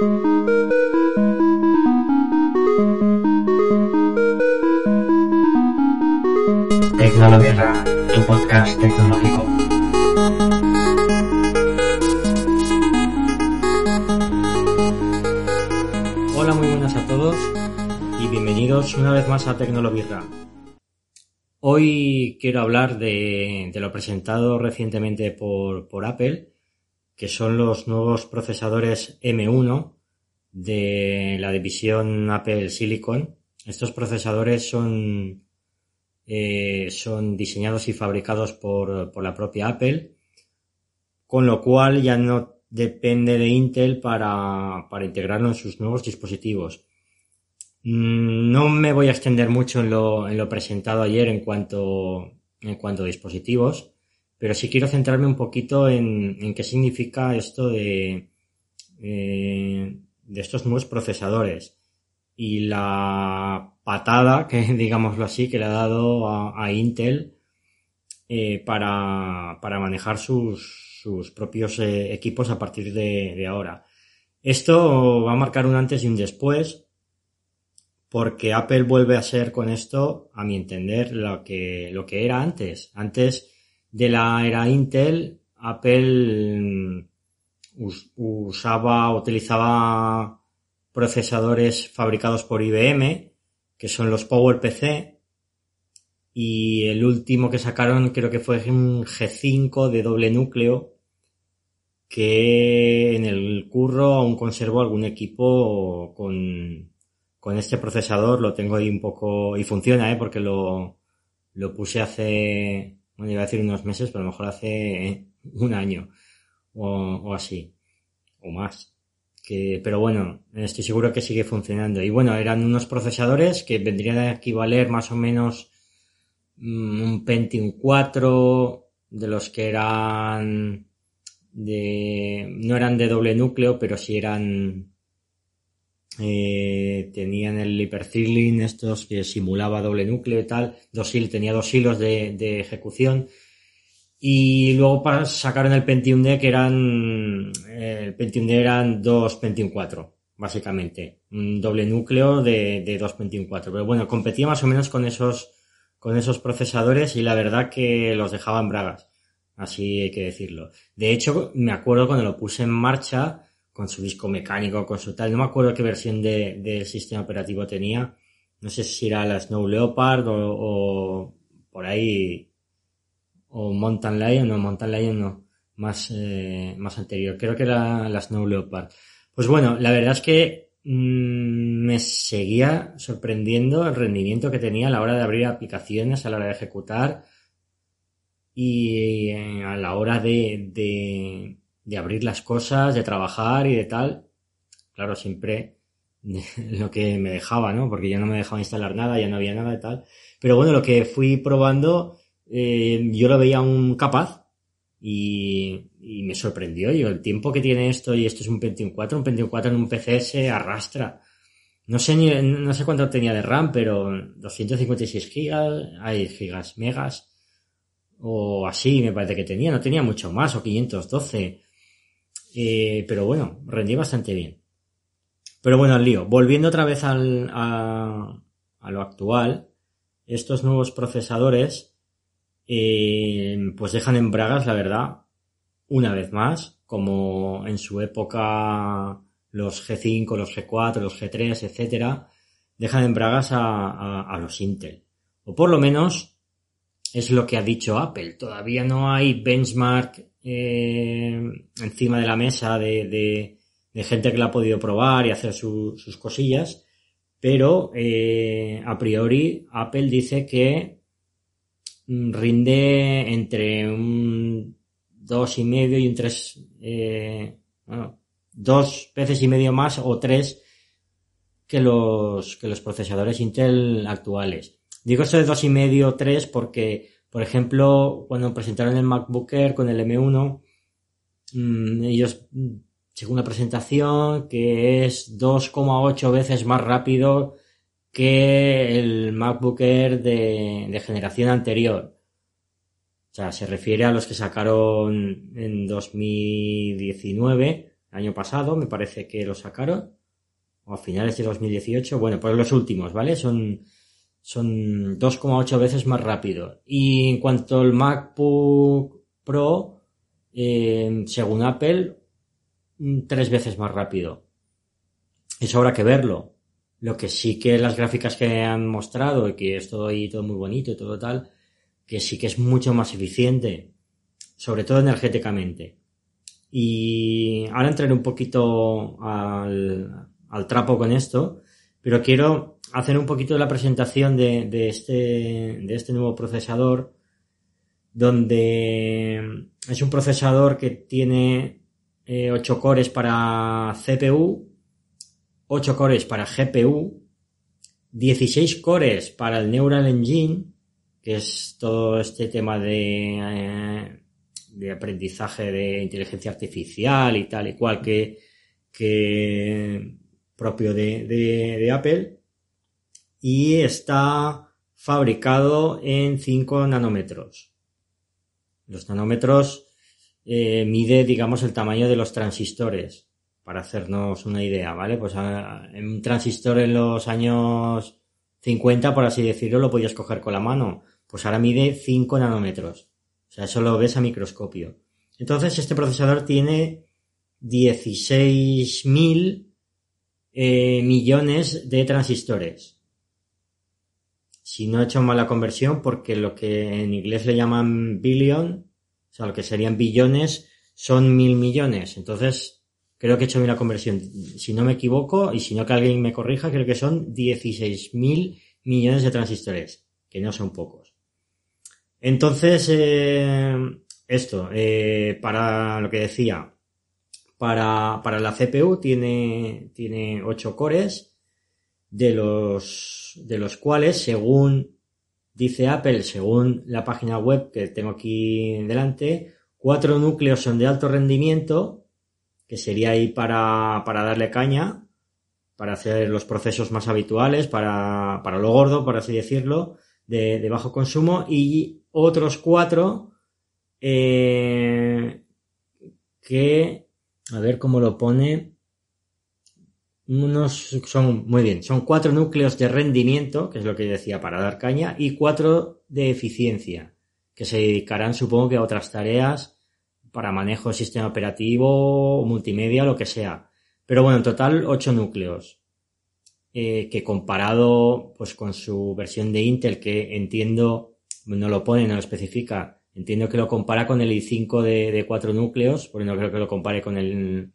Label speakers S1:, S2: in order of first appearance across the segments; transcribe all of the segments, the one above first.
S1: Tecnologuerra, tu podcast tecnológico.
S2: Hola, muy buenas a todos y bienvenidos una vez más a Tecnologuerra. Hoy quiero hablar de lo presentado recientemente por Apple, que son los nuevos procesadores M1 de la división Apple Silicon. Estos procesadores son diseñados y fabricados por la propia Apple, con lo cual ya no depende de Intel para integrarlo en sus nuevos dispositivos. No me voy a extender mucho en lo presentado ayer en cuanto a dispositivos, pero sí quiero centrarme un poquito en qué significa esto de estos nuevos procesadores y la patada, que digámoslo así, que le ha dado a Intel para manejar sus propios equipos a partir de ahora. Esto va a marcar un antes y un después, porque Apple vuelve a ser con esto, a mi entender, lo que era antes. Antes de la era Intel, Apple utilizaba procesadores fabricados por IBM, que son los PowerPC, y el último que sacaron creo que fue un G5 de doble núcleo, que en el curro aún conservo algún equipo con este procesador. Lo tengo ahí un poco, y funciona, porque lo puse hace, bueno, iba a decir unos meses, pero a lo mejor hace un año o así, o más. Pero bueno, estoy seguro que sigue funcionando. Y bueno, eran unos procesadores que vendrían a equivaler más o menos un Pentium 4, de los que no eran de doble núcleo, pero sí eran, tenían el hyperthreading, estos que simulaba doble núcleo y tal, tenía dos hilos de ejecución. Y luego sacaron el Pentium D, que eran dos Pentium 4, básicamente. Un doble núcleo de dos Pentium 4. Pero bueno, competía más o menos con esos procesadores y la verdad que los dejaban bragas. Así hay que decirlo. De hecho, me acuerdo cuando lo puse en marcha, con su disco mecánico, con su tal, no me acuerdo qué versión del sistema operativo tenía. No sé si era la Snow Leopard o por ahí, o Mountain Lion no, más anterior, creo que era la Snow Leopard. Pues bueno, la verdad es que me seguía sorprendiendo el rendimiento que tenía a la hora de abrir aplicaciones, a la hora de ejecutar y a la hora de abrir las cosas, de trabajar y de tal. Claro, siempre lo que me dejaba, ¿no? Porque ya no me dejaba instalar nada, ya no había nada y tal. Pero bueno, lo que fui probando, yo lo veía aún capaz y me sorprendió. Yo, el tiempo que tiene esto, y esto es un Pentium 4 en un PC se arrastra. No sé cuánto tenía de RAM, pero 256 megas o así me parece que tenía. No tenía mucho más, o 512. Pero bueno, rendí bastante bien. Pero bueno, al lío. Volviendo otra vez a lo actual, estos nuevos procesadores pues dejan en bragas, la verdad, una vez más, como en su época los G5, los G4, los G3, etcétera, dejan en bragas a los Intel. O por lo menos es lo que ha dicho Apple. Todavía no hay benchmark encima de la mesa de gente que la ha podido probar y hacer sus cosillas, pero a priori Apple dice que rinde entre un 2,5 y un 3, 2 veces y medio más o 3 que los procesadores Intel actuales. Digo esto de 2,5, 3 porque, por ejemplo, cuando presentaron el MacBook Air con el M1, ellos, según la presentación, que es 2,8 veces más rápido que el MacBook Air de generación anterior. O sea, se refiere a los que sacaron en 2019, el año pasado, me parece que lo sacaron, o a finales de 2018. Bueno, pues los últimos, ¿vale? Son 2,8 veces más rápido. Y en cuanto al MacBook Pro, según Apple, 3 veces más rápido. Eso habrá que verlo. Lo que sí que las gráficas que han mostrado, y que es todo ahí todo muy bonito y todo tal, que sí que es mucho más eficiente, sobre todo energéticamente. Y ahora entraré un poquito al trapo con esto, pero quiero hacer un poquito la presentación de este nuevo procesador, donde es un procesador que tiene 8 cores para CPU, 8 cores para GPU, 16 cores para el Neural Engine, que es todo este tema de aprendizaje de inteligencia artificial y tal y cual que propio de Apple, y está fabricado en 5 nanómetros. Los nanómetros mide, digamos, el tamaño de los transistores, para hacernos una idea, ¿vale? Pues en un transistor en los años 50, por así decirlo, lo podías coger con la mano. Pues ahora mide 5 nanómetros. O sea, eso lo ves a microscopio. Entonces, este procesador tiene 16.000 millones de transistores. Si no he hecho mal la conversión, porque lo que en inglés le llaman billion, o sea, lo que serían billones, son 1.000 millones. Entonces, creo que he hecho bien la conversión. Si no me equivoco, y si no que alguien me corrija, creo que son 16.000 millones de transistores, que no son pocos. Entonces, para lo que decía, para la CPU tiene 8 cores, de los cuales, según dice Apple, según la página web que tengo aquí delante, 4 núcleos son de alto rendimiento, que sería ahí para darle caña, para hacer los procesos más habituales, para lo gordo, por así decirlo, de bajo consumo, y otros 4 que, a ver cómo lo pone, son 4 núcleos de rendimiento, que es lo que decía, para dar caña, y 4 de eficiencia, que se dedicarán, supongo, que a otras tareas, para manejo de sistema operativo, multimedia, lo que sea. Pero bueno, en total 8 núcleos. Que comparado pues con su versión de Intel, que entiendo, no lo pone, no lo especifica, entiendo que lo compara con el i5 de 4 núcleos, porque no creo que lo compare bueno,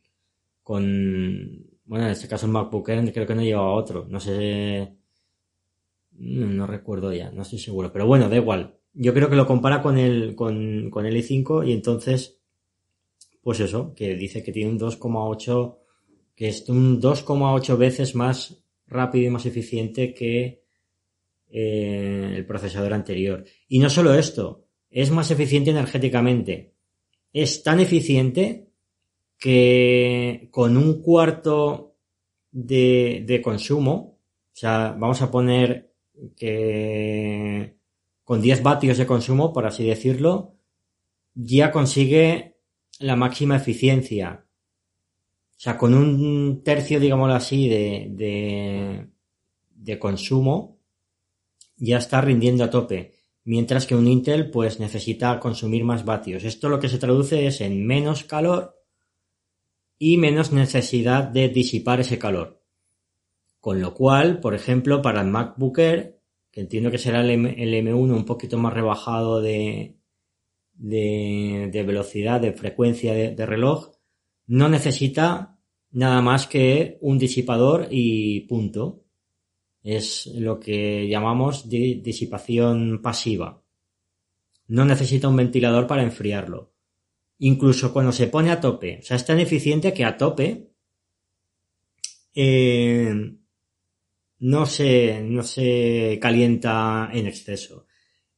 S2: en este caso el MacBook Air creo que no llevaba otro, no sé, no recuerdo ya, no estoy seguro, pero bueno, da igual. Yo creo que lo compara con el i5, y entonces pues eso, que dice que tiene un 2,8, que es un 2,8 veces más rápido y más eficiente que el procesador anterior. Y no solo esto, es más eficiente energéticamente. Es tan eficiente que con un cuarto de consumo, o sea, vamos a poner que con 10 vatios de consumo, por así decirlo, ya consigue la máxima eficiencia. O sea, con un tercio, digámoslo así, de consumo, ya está rindiendo a tope. Mientras que un Intel, pues, necesita consumir más vatios. Esto lo que se traduce es en menos calor y menos necesidad de disipar ese calor. Con lo cual, por ejemplo, para el MacBook Air, que entiendo que será el M1 un poquito más rebajado de velocidad, de frecuencia de reloj, no necesita nada más que un disipador y punto. Es lo que llamamos disipación pasiva. No necesita un ventilador para enfriarlo. Incluso cuando se pone a tope, o sea, es tan eficiente que a tope no se calienta en exceso.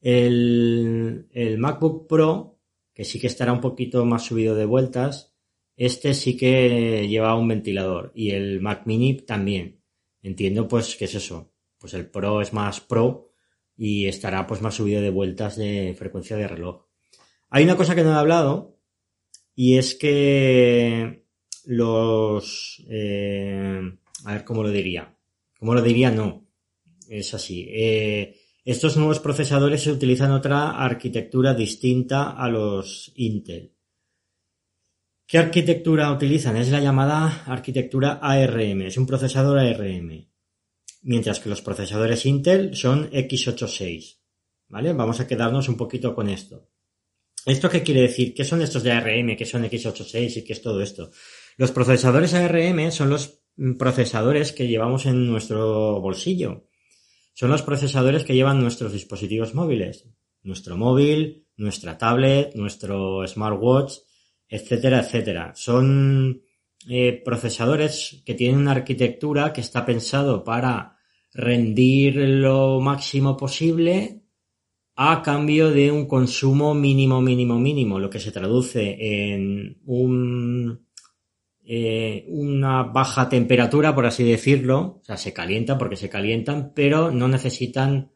S2: El MacBook Pro, que sí que estará un poquito más subido de vueltas, este sí que lleva un ventilador, y el Mac Mini también. Entiendo pues que es eso, pues el Pro es más Pro y estará pues más subido de vueltas de frecuencia de reloj. Hay una cosa que no he hablado, y es que a ver, ¿cómo lo diría? ¿Cómo lo diría? No. Es así. Estos nuevos procesadores se utilizan otra arquitectura distinta a los Intel. ¿Qué arquitectura utilizan? Es la llamada arquitectura ARM. Es un procesador ARM. Mientras que los procesadores Intel son x86. ¿Vale? Vamos a quedarnos un poquito con esto. ¿Esto qué quiere decir? ¿Qué son estos de ARM? ¿Qué son x86? ¿Y qué es todo esto? Los procesadores ARM son los procesadores que llevamos en nuestro bolsillo. Son los procesadores que llevan nuestros dispositivos móviles. Nuestro móvil, nuestra tablet, nuestro smartwatch, etcétera, etcétera. Son procesadores que tienen una arquitectura que está pensado para rendir lo máximo posible a cambio de un consumo mínimo, lo que se traduce en una baja temperatura, por así decirlo. O sea, se calientan porque se calientan, pero no necesitan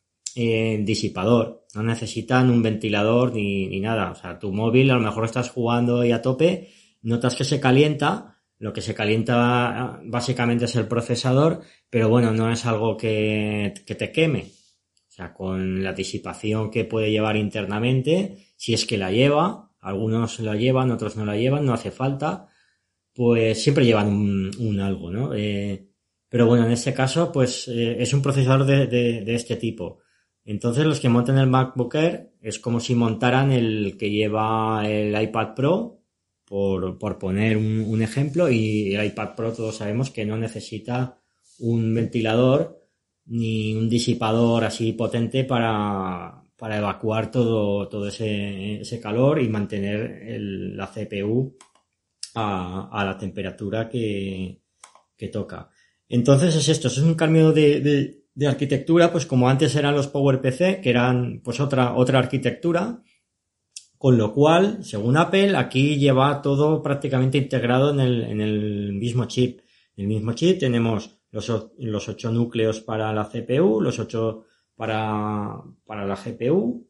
S2: disipador, no necesitan un ventilador ni nada. O sea, tu móvil, a lo mejor estás jugando y a tope, notas que se calienta. Lo que se calienta básicamente es el procesador, pero bueno, no es algo que te queme. O sea, con la disipación que puede llevar internamente, si es que la lleva, algunos la llevan, otros no la llevan, no hace falta, pues siempre llevan un algo, ¿no? Pero bueno, en este caso, pues es un procesador de este tipo. Entonces, los que montan el MacBook Air es como si montaran el que lleva el iPad Pro, por poner un ejemplo, y el iPad Pro todos sabemos que no necesita un ventilador ni un disipador así potente para evacuar todo ese calor y mantener la CPU a la temperatura que toca. Entonces es esto, es un cambio de arquitectura, pues como antes eran los PowerPC, que eran pues otra arquitectura, con lo cual, según Apple, aquí lleva todo prácticamente integrado en el mismo chip. En el mismo chip tenemos los 8 núcleos para la CPU, los 8 para la GPU,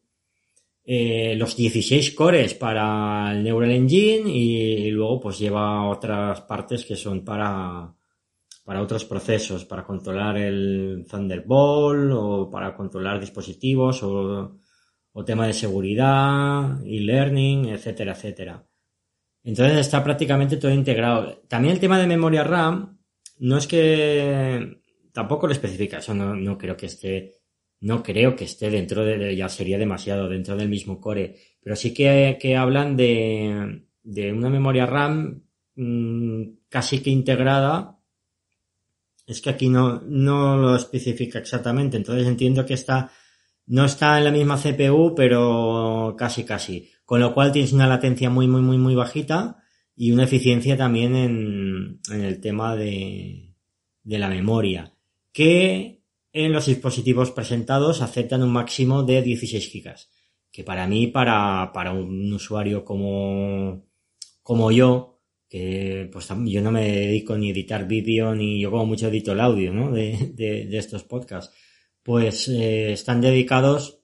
S2: los 16 cores para el Neural Engine y luego pues lleva otras partes que son para otros procesos, para controlar el Thunderbolt o para controlar dispositivos o tema de seguridad, e-learning, etcétera, etcétera. Entonces está prácticamente todo integrado. También el tema de memoria RAM, no es que tampoco lo especifica, eso no creo que esté dentro ya sería demasiado dentro del mismo core, pero sí que hablan de una memoria RAM casi que integrada. Es que aquí no lo especifica exactamente, entonces entiendo que no está en la misma CPU, pero casi. Con lo cual tienes una latencia muy bajita y una eficiencia también en el tema de la memoria, que en los dispositivos presentados aceptan un máximo de 16 GB, que para mí, para un usuario como yo, que pues yo no me dedico ni a editar vídeo, ni yo como mucho edito el audio, ¿no? de estos podcasts, pues están dedicados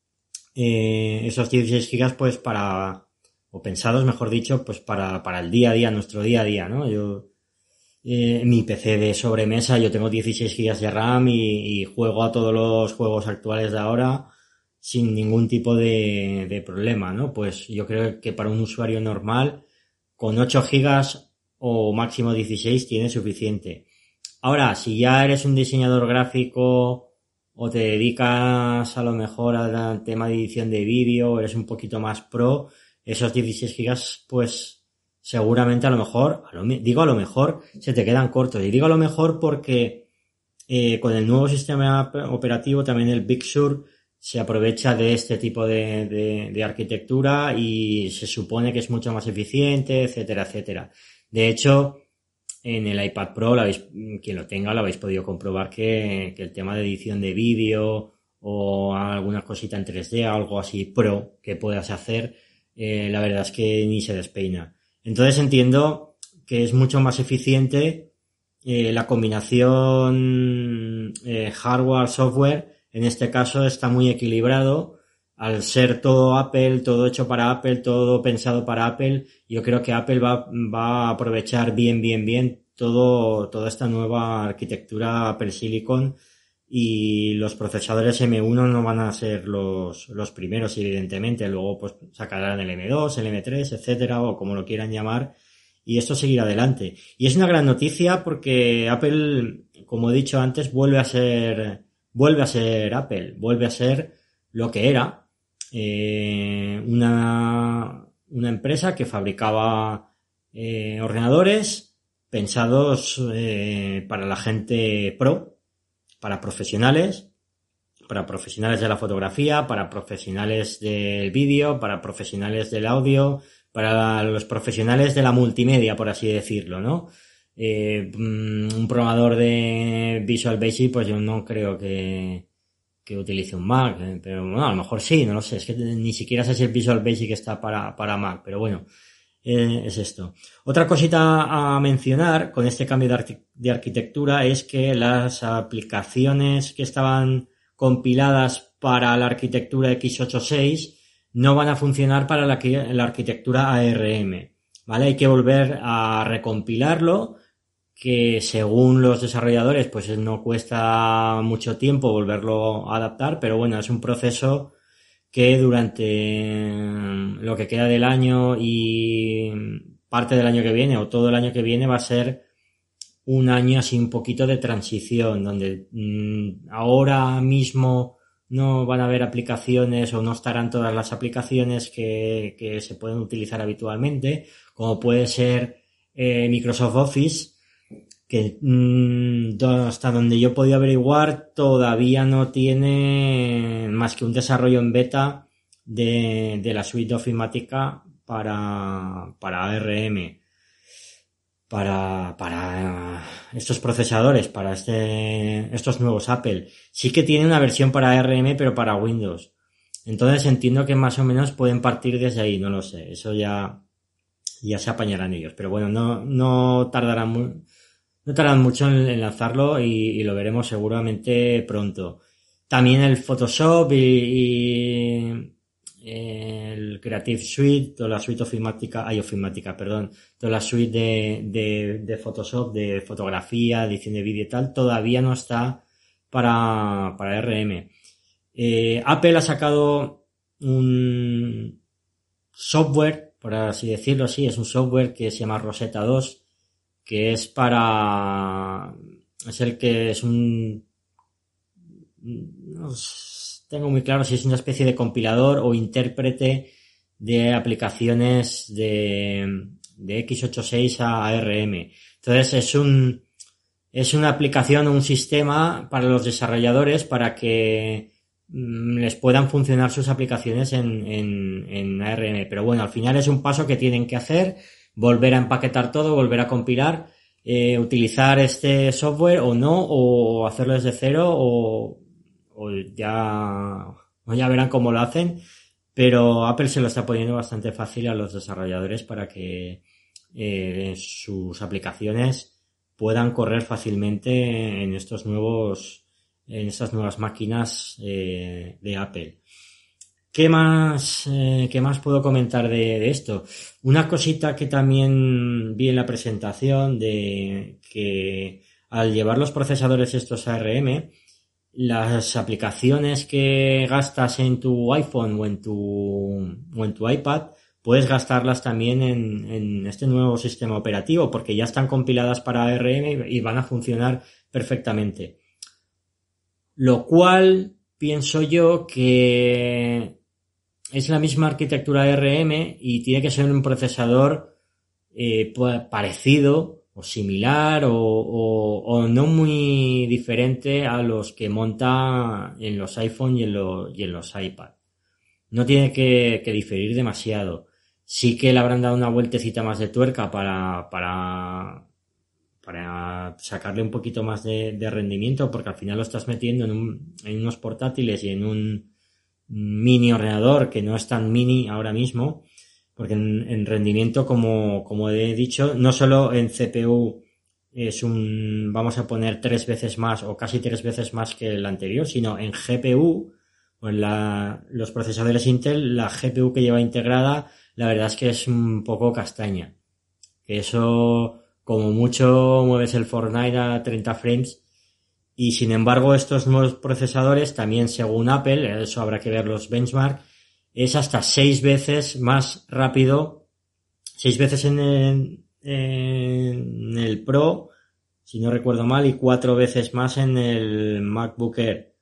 S2: esos 16 GB pues o pensados, mejor dicho, pues para el día a día, nuestro día a día, ¿no? Yo mi PC de sobremesa, yo tengo 16 GB de RAM y juego a todos los juegos actuales de ahora sin ningún tipo de problema, ¿no? Pues yo creo que para un usuario normal con 8 GB o máximo 16 tiene suficiente. Ahora, si ya eres un diseñador gráfico o te dedicas a lo mejor al tema de edición de vídeo, eres un poquito más pro, esos 16 GB pues seguramente a lo mejor se te quedan cortos. Y digo a lo mejor porque con el nuevo sistema operativo también el Big Sur se aprovecha de este tipo de arquitectura y se supone que es mucho más eficiente, etcétera, etcétera. De hecho, en el iPad Pro, quien lo tenga, lo habéis podido comprobar que el tema de edición de vídeo o alguna cosita en 3D, algo así pro que puedas hacer, la verdad es que ni se despeina. Entonces entiendo que es mucho más eficiente la combinación hardware-software. En este caso está muy equilibrado al ser todo Apple, todo hecho para Apple, todo pensado para Apple, yo creo que Apple va a aprovechar bien toda esta nueva arquitectura Apple Silicon, y los procesadores M1 no van a ser los primeros, evidentemente. Luego pues sacarán el M2, el M3, etcétera, o como lo quieran llamar, y esto seguirá adelante. Y es una gran noticia porque Apple, como he dicho antes, vuelve a ser Apple, vuelve a ser lo que era, una empresa que fabricaba ordenadores pensados para la gente pro, para profesionales de la fotografía, para profesionales del vídeo, para profesionales del audio, para los profesionales de la multimedia, por así decirlo, ¿no? Un programador de Visual Basic, pues yo no creo que utilice un Mac, pero bueno, a lo mejor sí, no lo sé, es que ni siquiera sé si el Visual Basic está para Mac, pero bueno, es esto. Otra cosita a mencionar con este cambio de arquitectura es que las aplicaciones que estaban compiladas para la arquitectura x86 no van a funcionar para la arquitectura ARM, ¿vale? Hay que volver a recompilarlo, que según los desarrolladores pues no cuesta mucho tiempo volverlo a adaptar, pero bueno, es un proceso que durante lo que queda del año y parte del año que viene o todo el año que viene va a ser un año así un poquito de transición, donde ahora mismo no van a haber aplicaciones o no estarán todas las aplicaciones que se pueden utilizar habitualmente, como puede ser Microsoft Office, que hasta donde yo he podido averiguar todavía no tiene más que un desarrollo en beta de la suite de Ofimática para ARM, para estos procesadores, para estos nuevos Apple. Sí que tiene una versión para ARM, pero para Windows. Entonces entiendo que más o menos pueden partir desde ahí, no lo sé, eso ya se apañarán ellos, pero bueno, no tardarán mucho en lanzarlo y lo veremos seguramente pronto. También el Photoshop y el Creative Suite, toda la suite ofimática, toda la suite de Photoshop, de fotografía, edición de vídeo y tal, todavía no está para ARM. Apple ha sacado un software, por así decirlo, sí, es un software que se llama Rosetta 2, que es no tengo muy claro si es una especie de compilador o intérprete de aplicaciones de x86 a ARM. Entonces es una aplicación o un sistema para los desarrolladores para que les puedan funcionar sus aplicaciones en ARM. Pero bueno, al final es un paso que tienen que hacer, volver a empaquetar todo, volver a compilar, utilizar este software o no, o hacerlo desde cero, o ya verán cómo lo hacen, pero Apple se lo está poniendo bastante fácil a los desarrolladores para que sus aplicaciones puedan correr fácilmente en estas nuevas máquinas de Apple. ¿Qué más puedo comentar de esto? Una cosita que también vi en la presentación, de que al llevar los procesadores estos ARM, las aplicaciones que gastas en tu iPhone o en tu iPad, puedes gastarlas también en este nuevo sistema operativo, porque ya están compiladas para ARM y van a funcionar perfectamente. Lo cual pienso yo que es la misma arquitectura ARM y tiene que ser un procesador parecido o similar o no muy diferente a los que monta en los iPhone y en los iPad. No tiene que diferir demasiado. Sí que le habrán dado una vueltecita más de tuerca para sacarle un poquito más de rendimiento, porque al final lo estás metiendo en unos portátiles y en un mini ordenador que no es tan mini ahora mismo, porque en rendimiento, como he dicho, no solo en CPU vamos a poner 3 veces más o casi 3 veces más que el anterior, sino en GPU, Pues los procesadores Intel, la GPU que lleva integrada, la verdad es que es un poco castaña. Que eso, como mucho, mueves el Fortnite a 30 frames. Y sin embargo, estos nuevos procesadores, también según Apple, eso habrá que ver los benchmark, es hasta 6 veces más rápido, 6 veces en el Pro, si no recuerdo mal, y 4 veces más en el MacBook Air.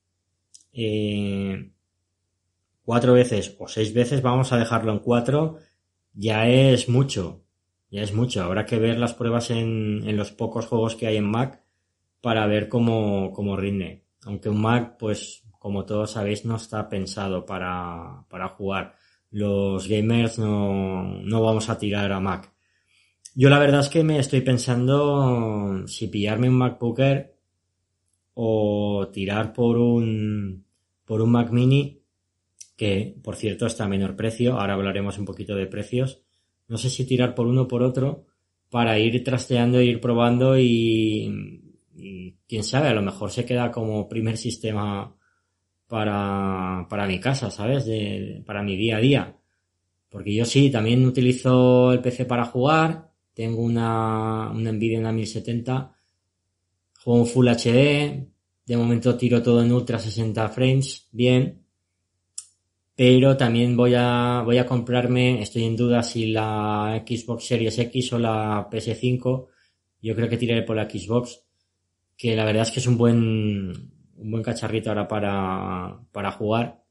S2: 4 veces o 6 veces, vamos a dejarlo en 4, ya es mucho, habrá que ver las pruebas en los pocos juegos que hay en Mac para ver cómo rinde, aunque un Mac, pues como todos sabéis, no está pensado para jugar. Los gamers no vamos a tirar a Mac. Yo la verdad es que me estoy pensando si pillarme un MacBook Air o tirar por un Mac Mini, que por cierto está a menor precio. Ahora hablaremos un poquito de precios. No sé si tirar por uno o por otro para ir trasteando e ir probando y quién sabe, a lo mejor se queda como primer sistema para mi casa, ¿sabes? Para mi día a día. Porque yo sí, también utilizo el PC para jugar. Tengo una Nvidia, una 1070. Juego en Full HD. De momento tiro todo en Ultra 60 frames. Bien. Pero también voy a comprarme, estoy en duda si la Xbox Series X o la PS5. Yo creo que tiraré por la Xbox, que la verdad es que es un buen cacharrito ahora para jugar,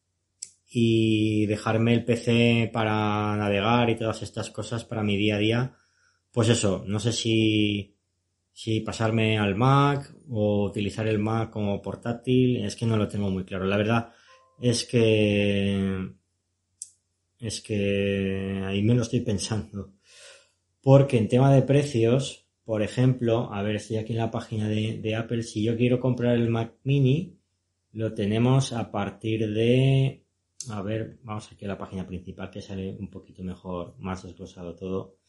S2: y dejarme el PC para navegar y todas estas cosas para mi día a día. Pues eso, no sé si pasarme al Mac o utilizar el Mac como portátil, es que no lo tengo muy claro. La verdad es que ahí me lo estoy pensando. Porque en tema de precios, por ejemplo, a ver, estoy aquí en la página de Apple. Si yo quiero comprar el Mac Mini, lo tenemos a partir de... A ver, vamos aquí a la página principal, que sale un poquito mejor, más desglosado todo.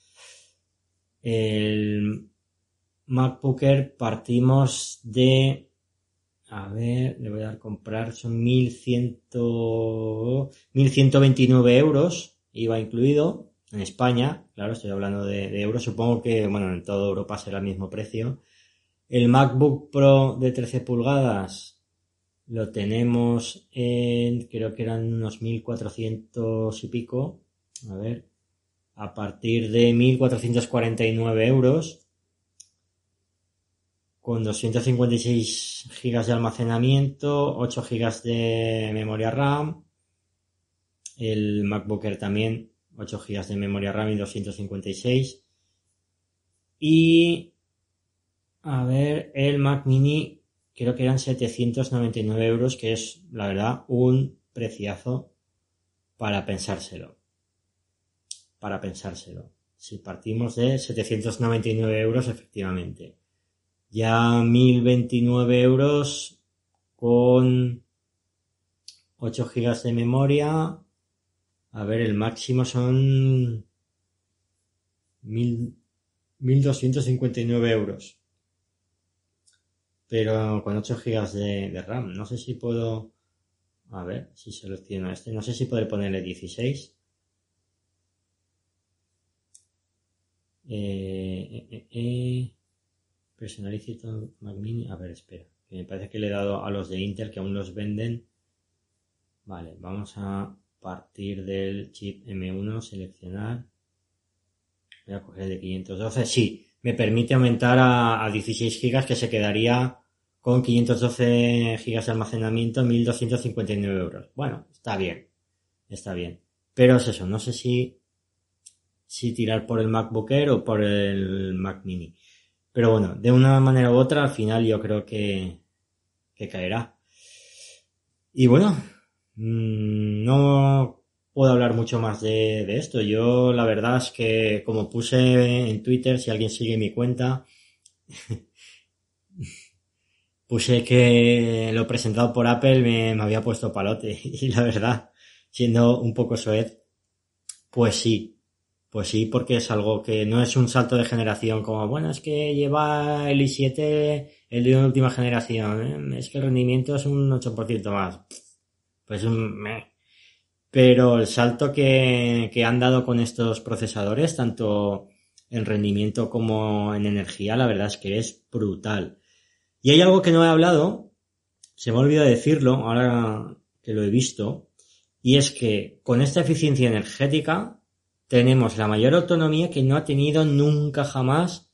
S2: El MacBook Air partimos de... A ver, le voy a dar comprar, son 1.129 euros, IVA incluido, en España, claro, estoy hablando de euros, supongo que, bueno, en toda Europa será el mismo precio. El MacBook Pro de 13 pulgadas lo tenemos en, creo que eran unos 1.400 y pico, a ver, a partir de 1.449 euros, con 256 GB de almacenamiento, 8 GB de memoria RAM. El MacBook Air también, 8 GB de memoria RAM y 256. Y, a ver, el Mac Mini, creo que eran 799 euros, que es, la verdad, un preciazo para pensárselo. Si partimos de 799 euros, efectivamente. Ya 1.029 euros con 8 GB de memoria. A ver, el máximo son 1.259 euros. Pero con 8 GB de RAM. No sé si puedo... A ver, si selecciono este. No sé si podré ponerle 16. Personalizado Mac Mini. A ver, espera. Que me parece que le he dado a los de Intel, que aún los venden. Vale, vamos a partir del chip M1, seleccionar. Voy a coger el de 512. Sí, me permite aumentar a 16 GB, que se quedaría con 512 GB de almacenamiento, 1.259 euros. Bueno, está bien. Pero es eso, no sé si tirar por el MacBook Air o por el Mac Mini. Pero bueno, de una manera u otra, al final yo creo que caerá. Y bueno, no puedo hablar mucho más de esto. Yo la verdad es que, como puse en Twitter, si alguien sigue mi cuenta, puse que lo presentado por Apple me había puesto palote. Y la verdad, siendo un poco soez, pues sí, porque es algo que no es un salto de generación como, bueno, es que lleva el i7, el de última generación, es que el rendimiento es un 8% más. pues pero el salto que han dado con estos procesadores, tanto en rendimiento como en energía, la verdad es que es brutal. Y hay algo que no he hablado, se me ha olvidado decirlo, ahora que lo he visto, y es que con esta eficiencia energética tenemos la mayor autonomía que no ha tenido nunca jamás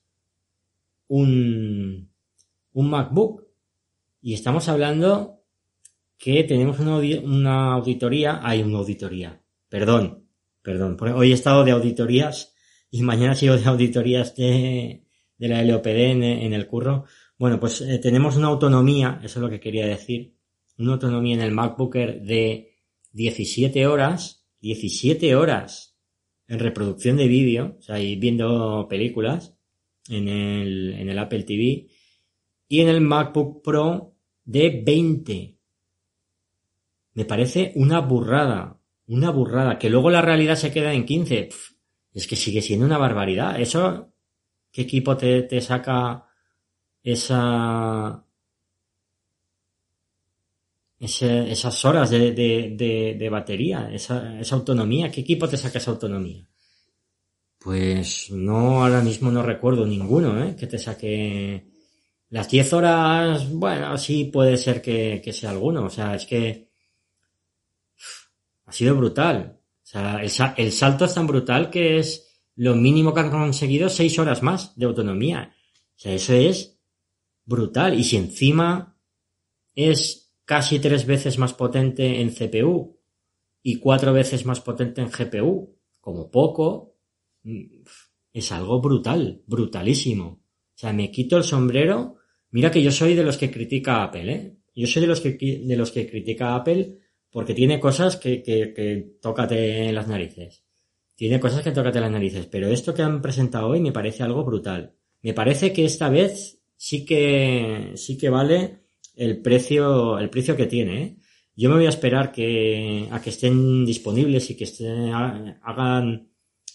S2: un MacBook. Y estamos hablando que tenemos una auditoría, perdón, hoy he estado de auditorías y mañana sigo de auditorías de la LOPD en el curro. Bueno, pues tenemos una autonomía, eso es lo que quería decir, una autonomía en el MacBook Air de 17 horas en reproducción de vídeo, o sea, y viendo películas en el Apple TV, y en el MacBook Pro de 20. Me parece una burrada, que luego la realidad se queda en 15. Es que sigue siendo una barbaridad. Eso, ¿qué equipo te saca esas horas de batería, esa autonomía? ¿Qué equipo te saca esa autonomía? Pues no, ahora mismo no recuerdo ninguno, que te saque las 10 horas. Bueno, sí puede ser que sea alguno. O sea, es que ha sido brutal. O sea, el salto es tan brutal que es lo mínimo que han conseguido 6 horas más de autonomía. O sea, eso es brutal. Y si encima es casi 3 veces más potente en CPU y 4 veces más potente en GPU, como poco, es algo brutal, brutalísimo. O sea, me quito el sombrero. Mira que yo soy de los que critica a Apple, Yo soy de los que critica a Apple porque tiene cosas que tócate en las narices. Pero esto que han presentado hoy me parece algo brutal. Me parece que esta vez sí que vale el precio que tiene, Yo me voy a esperar a que estén disponibles y que hagan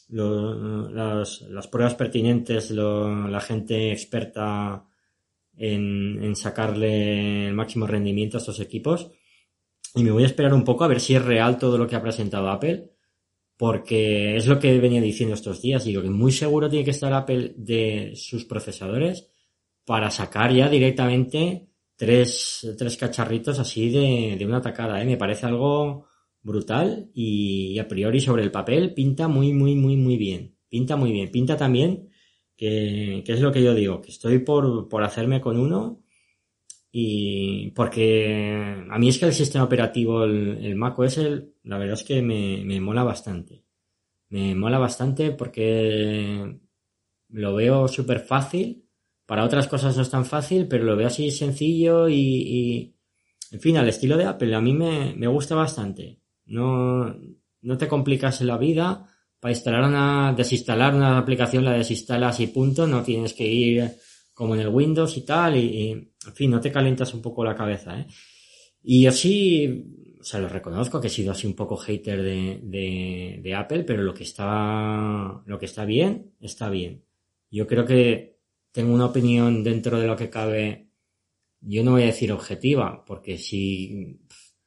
S2: las pruebas pertinentes, la gente experta en sacarle el máximo rendimiento a estos equipos. Y me voy a esperar un poco a ver si es real todo lo que ha presentado Apple, porque es lo que venía diciendo estos días. Digo que muy seguro tiene que estar Apple de sus procesadores para sacar ya directamente tres cacharritos así de una tacada, Me parece algo brutal y a priori sobre el papel pinta muy, muy, muy, muy bien. Pinta muy bien. Pinta también que es lo que yo digo, que estoy por hacerme con uno. Y porque a mí es que el sistema operativo, el macOS, la verdad es que me mola bastante. Me mola bastante porque lo veo súper fácil. Para otras cosas no es tan fácil, pero lo veo así sencillo y en fin, al estilo de Apple. A mí me gusta bastante. No te complicas la vida. Para desinstalar una aplicación la desinstalas y punto. No tienes que ir como en el Windows y tal, y en fin, no te calientas un poco la cabeza, Y yo sí, o sea, lo reconozco que he sido así un poco hater de Apple, pero lo que está bien, está bien. Yo creo que tengo una opinión dentro de lo que cabe, yo no voy a decir objetiva, porque si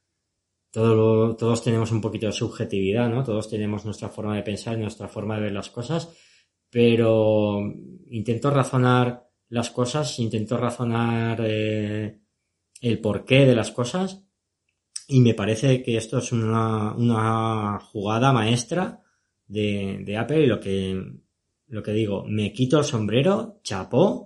S2: todos tenemos un poquito de subjetividad, ¿no? Todos tenemos nuestra forma de pensar, nuestra forma de ver las cosas, pero intento razonar las cosas, intento razonar el porqué de las cosas, y me parece que esto es una jugada maestra de Apple, y lo que digo, me quito el sombrero, chapó,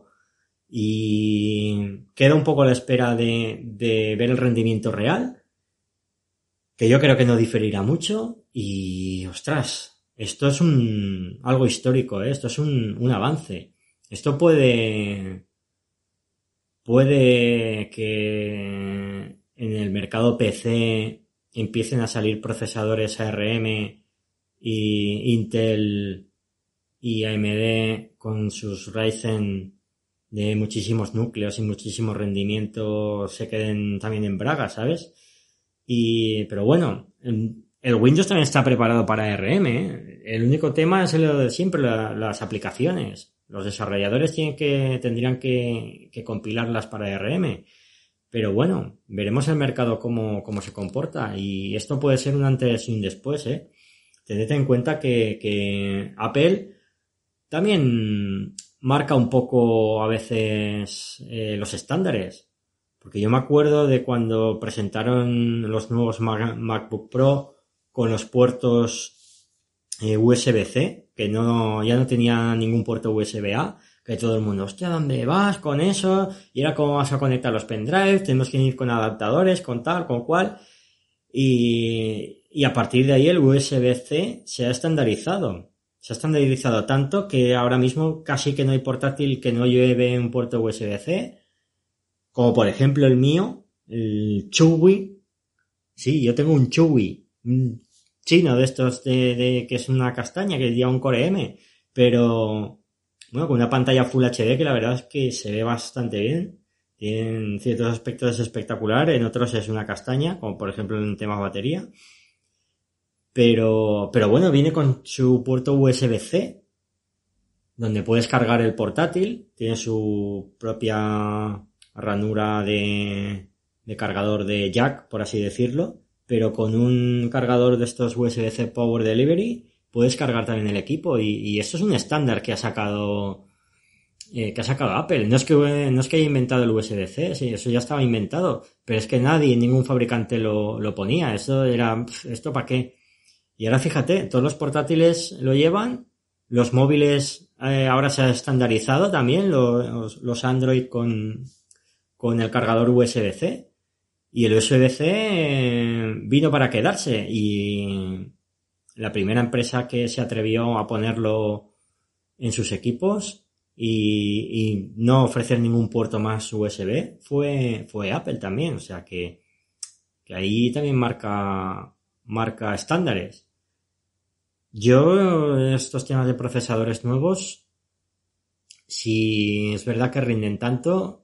S2: y quedo un poco a la espera de ver el rendimiento real, que yo creo que no diferirá mucho, y ostras, esto es algo histórico, Esto es un avance. Esto puede que en el mercado PC empiecen a salir procesadores ARM y Intel y AMD con sus Ryzen de muchísimos núcleos y muchísimo rendimiento se queden también en braga, ¿sabes? Pero bueno, el Windows también está preparado para ARM, El único tema es lo de siempre, las aplicaciones. Los desarrolladores tendrían que compilarlas para ARM. Pero bueno, veremos el mercado cómo se comporta. Y esto puede ser un antes y un después, ¿eh? Tened en cuenta que Apple también marca un poco a veces los estándares. Porque yo me acuerdo de cuando presentaron los nuevos MacBook Pro con los puertos USB-C, que ya no tenía ningún puerto USB-A, que todo el mundo, hostia, ¿dónde vas con eso? Y era cómo vas a conectar los pendrives, tenemos que ir con adaptadores, con tal, con cual. Y a partir de ahí el USB-C se ha estandarizado. Se ha estandarizado tanto que ahora mismo casi que no hay portátil que no lleve un puerto USB-C. Como por ejemplo el mío, el Chewy. Sí, yo tengo un Chewy, un chino de estos que es una castaña, que lleva un Core M. Pero, bueno, con una pantalla Full HD que la verdad es que se ve bastante bien. En ciertos aspectos es espectacular, en otros es una castaña, como por ejemplo en temas batería. Pero bueno, viene con su puerto USB-C, donde puedes cargar el portátil, tiene su propia ranura de cargador de jack, por así decirlo, pero con un cargador de estos USB-C Power Delivery puedes cargar también el equipo y esto es un estándar que ha sacado Apple. No es que haya inventado el USB-C, sí, eso ya estaba inventado, pero es que ningún fabricante lo ponía. Eso era, ¿esto para qué? Y ahora fíjate, todos los portátiles lo llevan, los móviles ahora se ha estandarizado también, los Android con el cargador USB-C. Y el USB-C vino para quedarse y la primera empresa que se atrevió a ponerlo en sus equipos y no ofrecer ningún puerto más USB fue Apple también, o sea que ahí también marca estándares. Yo, estos temas de procesadores nuevos, si es verdad que rinden tanto,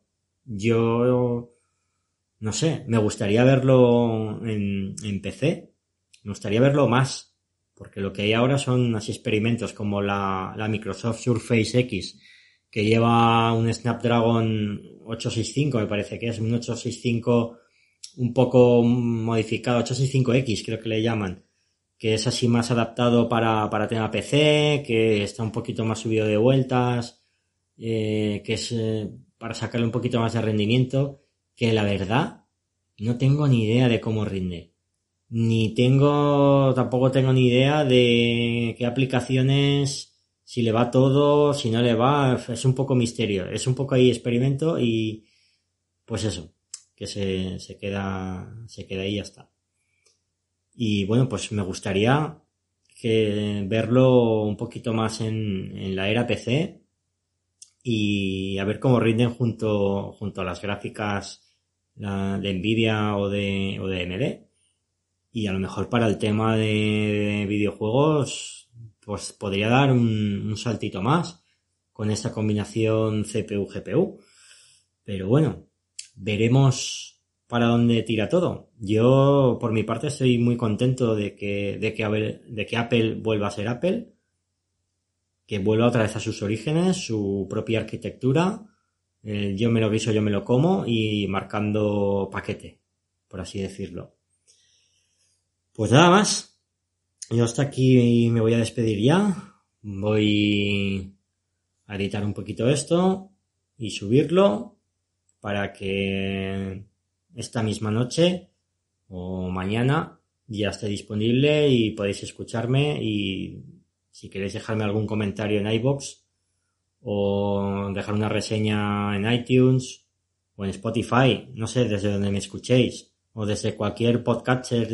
S2: yo no sé, me gustaría verlo en PC, me gustaría verlo más, porque lo que hay ahora son así experimentos como la Microsoft Surface X, que lleva un Snapdragon 865, me parece que es un 865 un poco modificado, 865X creo que le llaman, que es así más adaptado para tema PC, que está un poquito más subido de vueltas, que es para sacarle un poquito más de rendimiento, que la verdad no tengo ni idea de cómo rinde. Tampoco tengo ni idea de qué aplicaciones, si le va todo, si no le va, es un poco misterio, es un poco ahí experimento y pues eso, que se queda ahí y ya está. Y bueno, pues me gustaría verlo un poquito más en la era PC y a ver cómo rinden junto a las gráficas de Nvidia o de AMD. Y a lo mejor para el tema de videojuegos, pues podría dar un saltito más con esta combinación CPU-GPU. Pero bueno, veremos para dónde tira todo. Yo, por mi parte, estoy muy contento de que Apple vuelva a ser Apple, que vuelva otra vez a sus orígenes, su propia arquitectura, yo me lo guiso, yo me lo como y marcando paquete, por así decirlo. Pues nada más. Yo hasta aquí me voy a despedir ya. Voy a editar un poquito esto y subirlo para que esta misma noche o mañana ya esté disponible y podéis escucharme y si queréis dejarme algún comentario en iVoox o dejar una reseña en iTunes o en Spotify, no sé, desde donde me escuchéis o desde cualquier podcatcher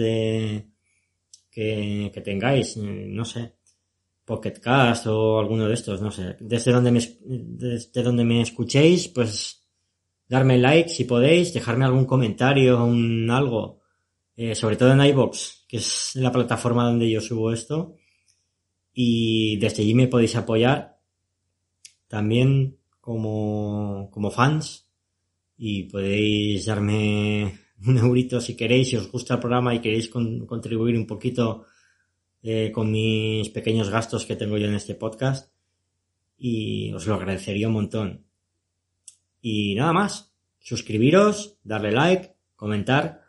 S2: que tengáis, no sé, Pocket Cast o alguno de estos, no sé, desde donde me escuchéis, pues darme like si podéis, dejarme algún comentario, algo, sobre todo en iVoox, que es la plataforma donde yo subo esto, y desde allí me podéis apoyar también como fans y podéis darme un eurito si queréis, si os gusta el programa y queréis contribuir un poquito con mis pequeños gastos que tengo yo en este podcast y os lo agradecería un montón. Y nada más. suscribiros, darle like, comentar.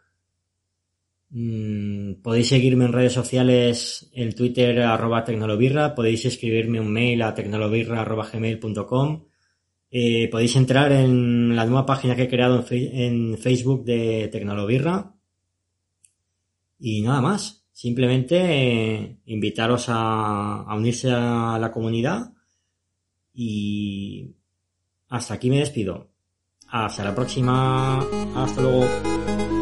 S2: Podéis seguirme en redes sociales, en Twitter @tecnolobirra, podéis escribirme un mail a tecnolobirra@gmail.com. Podéis entrar en la nueva página que he creado en Facebook de Tecnolobirra. Y nada más, simplemente invitaros a unirse a la comunidad y hasta aquí me despido. Hasta la próxima, hasta luego.